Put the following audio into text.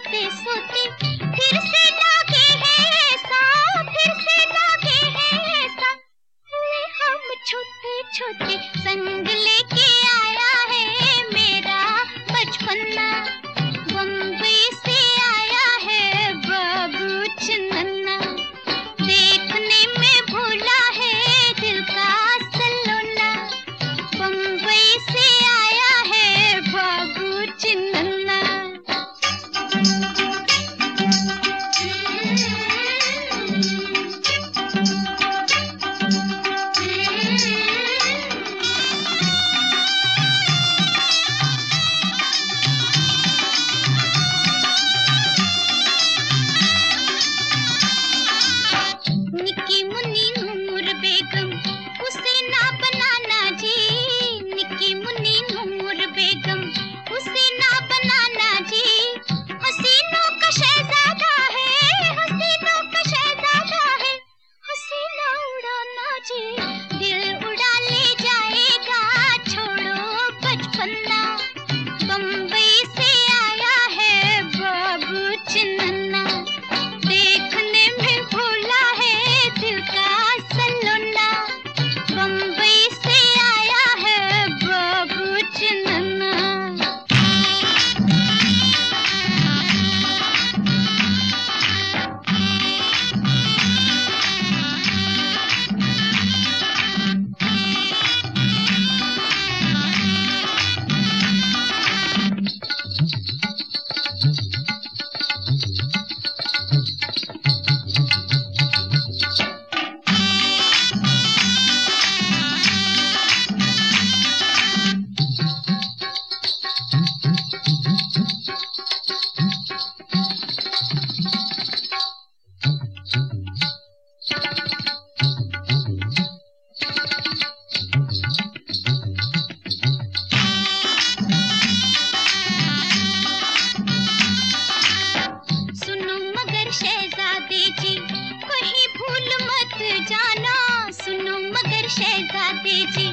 सोते सोते फिर से लागे है ऐसा, फिर से लागे है ऐसा। हुए हम छोटे छोटे, संग लेके आया है मेरा बचपना। बम्बई से आया है बाबू चन्नन्ना, देखने में भूला है दिल का सलोना। बम्बई से आया है बाबू चन्नन्ना। निक्की मुन्नी नूर बेगम, उसे ना बनाना जी। निक्की मुन्नी नूर बेगम, उसे ना बनाना जी। हसीनों का शहजादा है, हसीनों का शहजादा है। हसीना उड़ाना जी, दिल उड़ा ले जाएगा, छोड़ो बचपना। बम्बई से आया है बाबू चन्नन्ना, देखने में भूला है दिल का सलोना। बम्बई से आया है बाबू चन्नन्ना। सुनो मगर शहजादे जी, कहीं भूल मत जाना। सुनो मगर शहजादे जी,